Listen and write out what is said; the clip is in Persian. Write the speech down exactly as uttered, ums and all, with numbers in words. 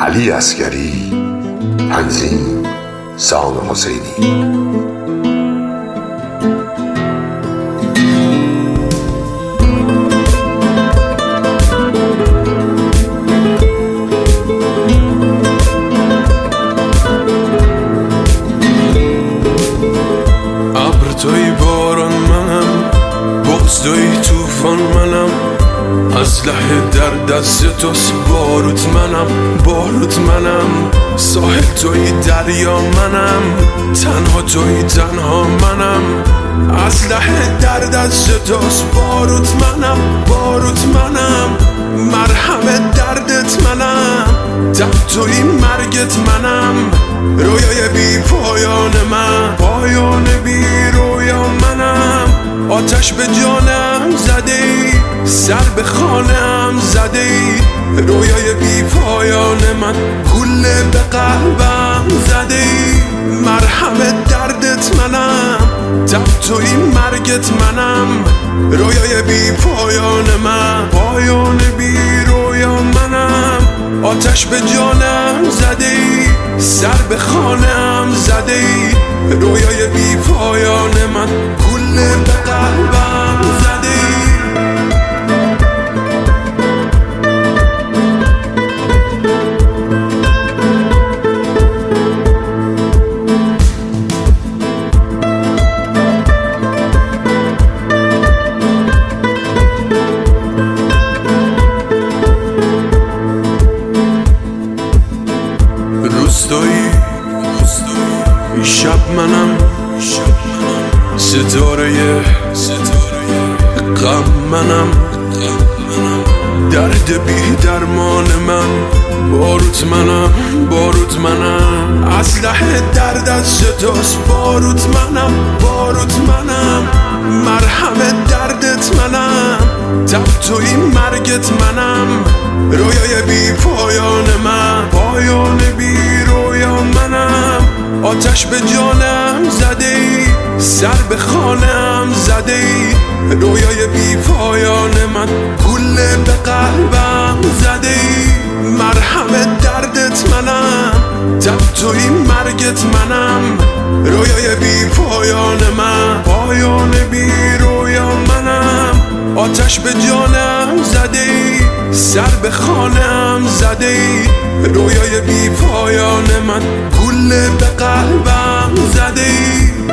علی عسگری، تنظیم سام حسینی. ابر توی باران منم، بغض توی توفان منم، اسلحه در دست توست باروت منم، باروت منم. ساحل توی دریا منم، تنها توی تنها منم، اسلحه در دست توست باروت منم، باروت منم. مرهم دردت منم، دم توی مرگت منم، رویای بی پایان من، پایان بی رویا منم. آتش به جانم زده ای، سر به خانم زده ای، رویای بی پایان من، گوله به قلبم زده ای. مرهم دردت منم، دم توی مرگت منم، رویای بی پایان من، پایان بی رویا منم. آتش به جانم زده ای، سر به خانم زده ای، رویای بی پایان من، گوله به قلبم زده ای. روستایی شب منم، ستاره غم منم، درد بی درمان من، باروت منم، باروت منم. اسلحه در دست توست باروت منم، باروت منم. مرهم دردت منم، دم توی مرگت منم، رویای بی پایان من، پایان بی رویا منم. آتش به جانم زده ای، سر به خانم زده ای، رویای بی پایان من، گوله به قلبم زده ای. مرهم دردت منم، دم توی مرگت منم، رویای بی پایان من، پایان بی رویا منم. آتش به جانم زده ای، سر به خانم زده ای، رویای بی پایان من، گوله به قلبم زده ای.